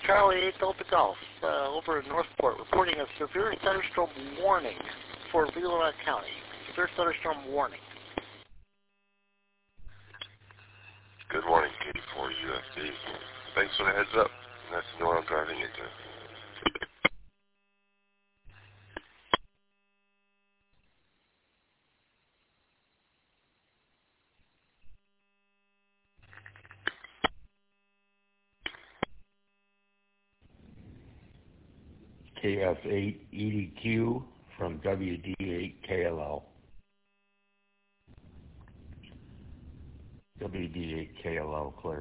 Charlie 8 Delta Golf over in Northport, reporting a severe thunderstorm warning for Leelanau County. Severe thunderstorm warning. Good morning, K4 UFD. Thanks for the heads up. That's what I'm driving into. KF8 EDQ from WD8 KLL. WD8 KLL clear.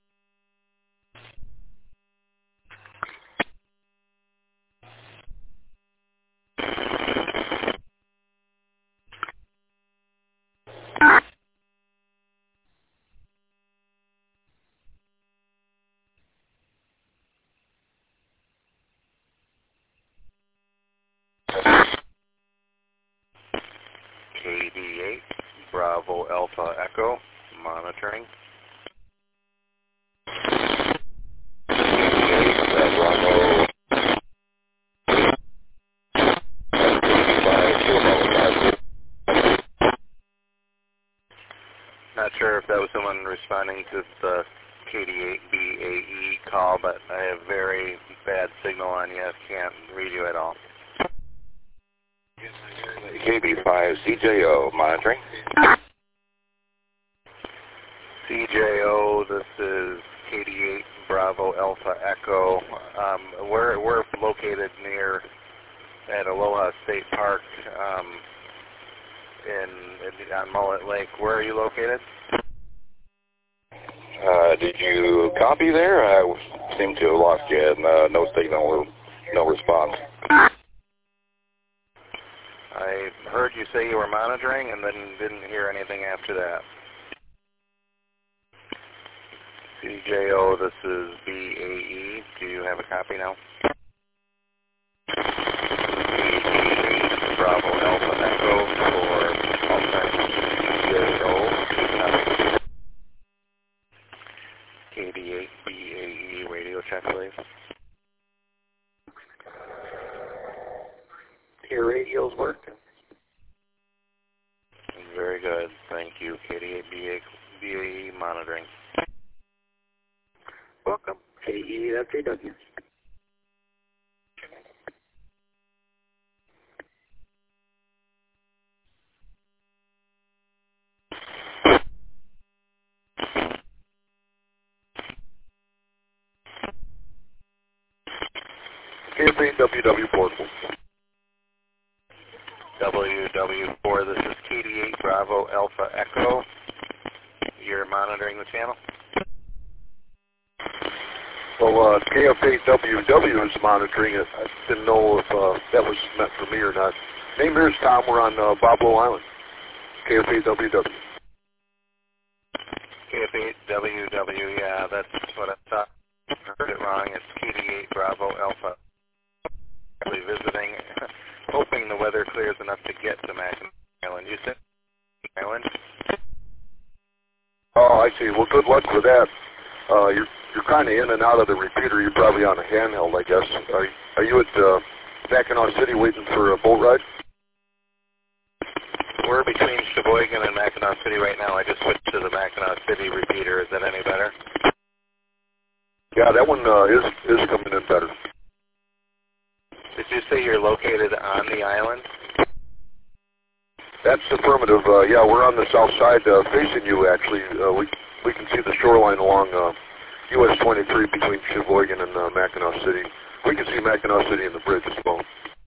KD8 Bravo Alpha Echo monitoring. Bravo. Not sure if that was someone responding to the KD8BAE call, but I have very bad signal on you. Can't read you at all. KB5 CJO monitoring. CJO, this is KD8 Bravo Alpha Echo. We're located near at Aloha State Park on Mullet Lake. Where are you located? Did you copy there? I seem to have lost you. No signal or no response. I heard you say you were monitoring and then didn't hear anything after that. CJO, this is BAE. Do you have a copy now? Bravo Alpha Echo for CJO. KD8 BAE radio check, please. Your radio's working. Very good. Thank you. KD8 BAE monitoring. Welcome. KD8FJW. KF8WW portable. WW4, this is KD8 Bravo Alpha Echo. You're monitoring the channel? Well, KF8WW is monitoring it. I didn't know if that was meant for me or not. Name here is Tom. We're on Boblo Island. KF8WW. KF8WW, yeah, that's what I thought. I heard it wrong. It's KD8 Bravo Alpha. Actually visiting, hoping the weather clears enough to get to Mackinac Island. You said Island? Oh, I see. Well, good luck with that. You're kind of in and out of the repeater. You're probably on a handheld, I guess. Are you at Mackinac City waiting for a boat ride? We're between Sheboygan and Mackinac City right now. I just switched to the Mackinac City repeater. Is that any better? Yeah, that one is coming in better. Did you say you're located on the island? That's affirmative. Yeah, we're on the south side facing you, actually. We can see the shoreline along US 23 between Sheboygan and Mackinac City. We can see Mackinac City in the bridge as well.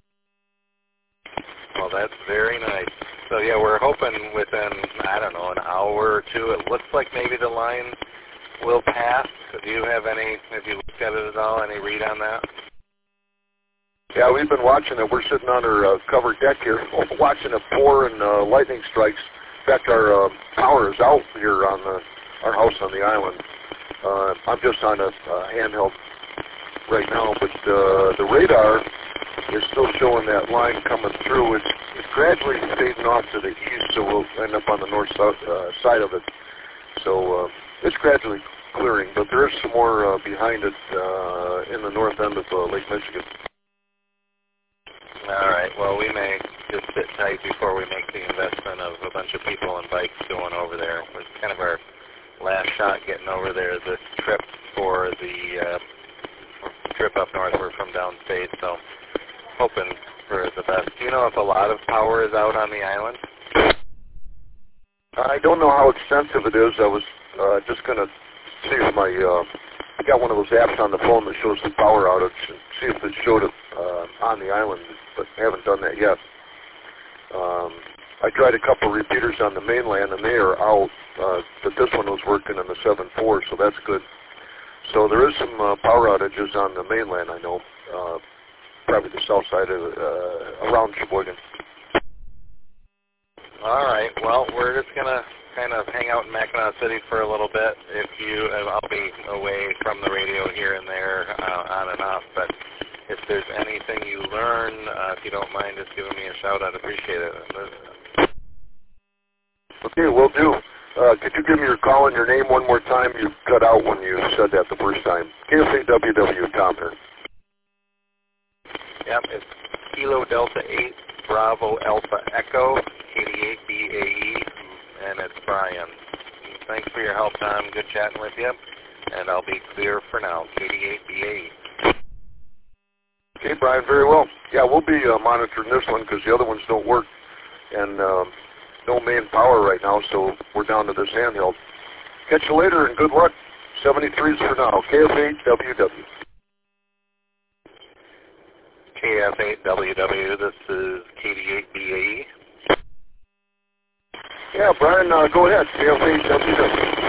Well, that's very nice. So, yeah, we're hoping within, I don't know, an hour or two. It looks like maybe the line will pass. Do you have have you looked at it at all, any read on that? Yeah, we've been watching it. We're sitting on our covered deck here, watching it pour and lightning strikes. In fact, our power is out here on our house on the island. I'm just on a handheld right now, but the radar is still showing that line coming through. It's gradually fading off to the east, so we'll end up on the north side of it. So it's gradually clearing, but there is some more behind it in the north end of Lake Michigan. All right. Well, we may just sit tight before we make the investment of a bunch of people and bikes going over there. It's kind of our last shot getting over there this trip for the trip up north. We're from downstate, so hoping for the best. Do you know if a lot of power is out on the island? I don't know how extensive it is. I was just going to see if I got one of those apps on the phone that shows the power outage and see if it showed it on the island, but I haven't done that yet. I tried a couple repeaters on the mainland, and they are out, but this one was working in the 7.4, so that's good. So there is some power outages on the mainland, I know, probably the south side of around Sheboygan. All right. Well, we're just going to kind of hang out in Mackinac City for a little bit. I'll be away from the radio here and there, on and off, but if there's anything you learn, if you don't mind just giving me a shout, I'd appreciate it. Okay, will do. Could you give me your call and your name one more time? You cut out when you said that the first time. KFAWW, Tom here. Yep, it's Kilo Delta 8, Bravo Alpha Echo, 88BAE, and it's Brian. Thanks for your help, Tom. Good chatting with you, and I'll be clear for now, 88BAE. Okay, Brian, very well. Yeah, we'll be monitoring this one because the other ones don't work, and no main power right now, so we're down to this handheld. Catch you later, and good luck. 73s for now. KF8WW. KF8WW, this is KD8BAE. Yeah, Brian, go ahead. KF8WW.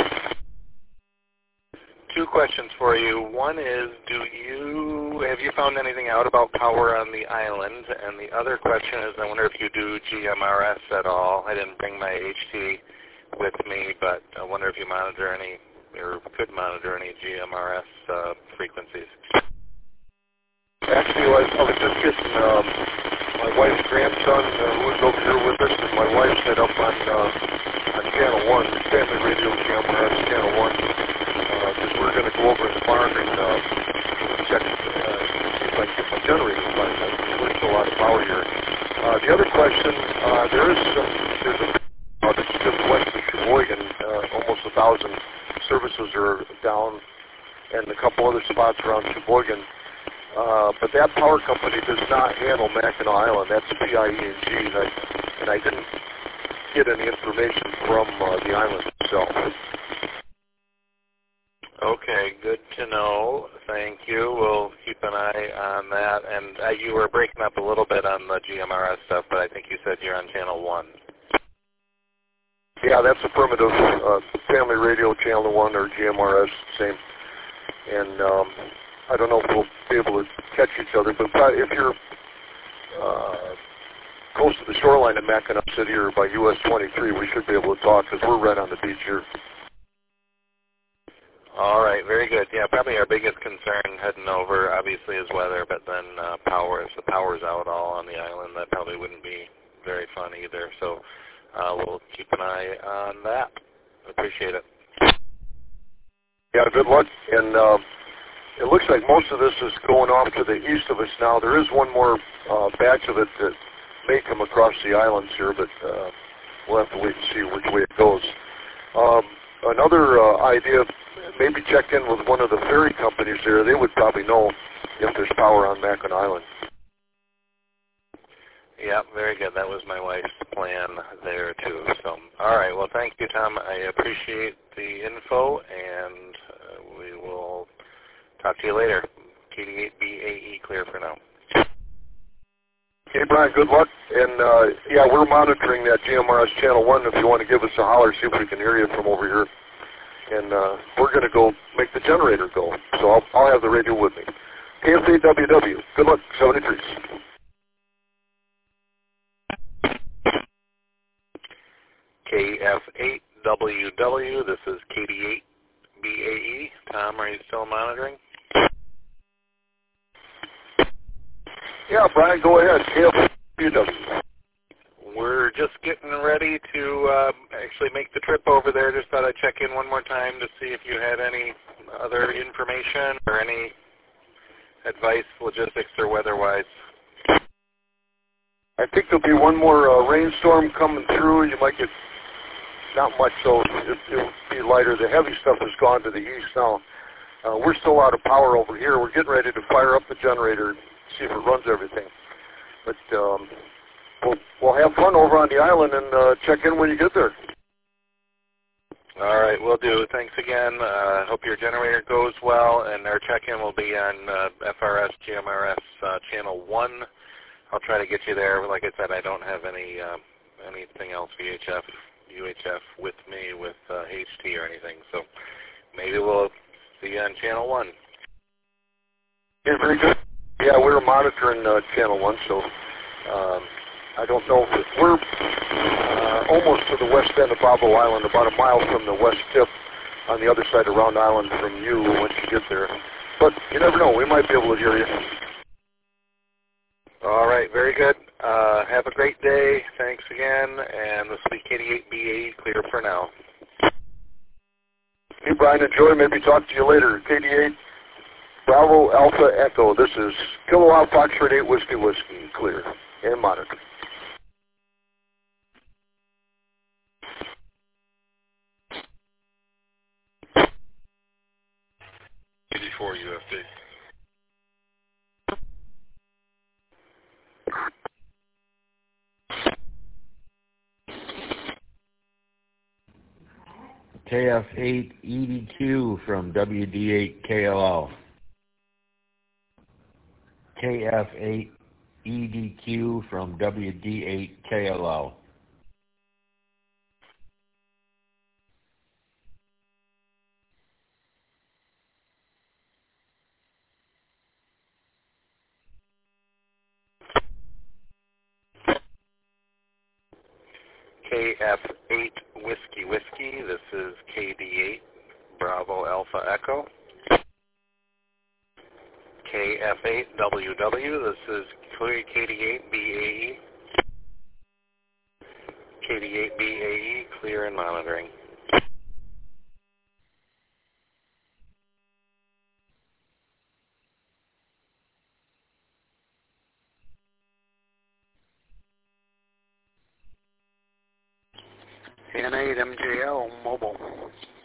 Two questions for you. One is, have you found anything out about power on the island? And the other question is, I wonder if you do GMRS at all. I didn't bring my HT with me, but I wonder if you monitor any, or could monitor any GMRS frequencies. Actually, I was just getting my wife's grandson who was over here with us, and my wife set up on Channel 1, Family Radio GMRS Channel 1. Because we're going to go over in the barn and check if I can get my generator running. There's a lot of power here. The other question, there's a outage just west of Sheboygan. Almost 1,000 services are down, and a couple other spots around Sheboygan. But that power company does not handle Mackinac Island. That's PIE&G, and I didn't get any information from the island itself. Okay, good to know. Thank you. We'll keep an eye on that. And you were breaking up a little bit on the GMRS stuff, but I think you said you're on Channel 1. Yeah, that's affirmative. Family Radio Channel 1 or GMRS, same. And I don't know if we'll be able to catch each other, but if you're close to the shoreline in Mackinac City or by US 23, we should be able to talk because we're right on the beach here. All right, very good. Yeah, probably our biggest concern heading over, obviously, is weather, but then power. If the power's out all on the island, that probably wouldn't be very fun either. So we'll keep an eye on that. Appreciate it. Yeah, good luck. And it looks like most of this is going off to the east of us now. There is one more batch of it that may come across the islands here, but we'll have to wait and see which way it goes. Another idea, maybe check in with one of the ferry companies there. They would probably know if there's power on Mackinac Island. Yeah, very good. That was my wife's plan there, too. So, all right. Well, thank you, Tom. I appreciate the info, and we will talk to you later. KD8BAE clear for now. Okay, Brian, good luck. And, yeah, we're monitoring that GMRS Channel 1. If you want to give us a holler, see if we can hear you from over here. And we're going to go make the generator go. So I'll have the radio with me. KFAWW. Good luck, 73s. KF8WW. This is KD8BAE. Tom, are you still monitoring? Yeah, Brian, go ahead. KFAWW. We're just getting ready to actually make the trip over there. Just thought I'd check in one more time to see if you had any other information or any advice, logistics, or weather-wise. I think there'll be one more rainstorm coming through. You might get not much, so it'll be lighter. The heavy stuff has gone to the east now. We're still out of power over here. We're getting ready to fire up the generator and see if it runs everything. But we'll have fun over on the island and check in when you get there. All right, will do. Thanks again. Hope your generator goes well, and our check-in will be on FRS GMRS Channel 1. I'll try to get you there. Like I said, I don't have anything else VHF, UHF with me with HT or anything, so maybe we'll see you on Channel 1. Yeah, very good. Yeah, we're monitoring Channel 1, so I don't know if we're almost to the west end of Bravo Island, about a mile from the west tip on the other side of Round Island from you once you get there. But you never know. We might be able to hear you. All right, very good. Have a great day. Thanks again, and this will be KD8BA clear for now. Hey, Brian, enjoy. Maybe talk to you later. KD8, Bravo Alpha Echo. This is Kilo Alpha Foxtrot 8 Whiskey, clear and monitor. UFD. KF8 EDQ from WD8 KLO. KF8 EDQ from WD8 KLO. KF8 Whiskey, this is KD8 Bravo Alpha Echo. KF8 WW, this is KD8 BAE. KD8 BAE, clear and monitoring. N8 MJL mobile.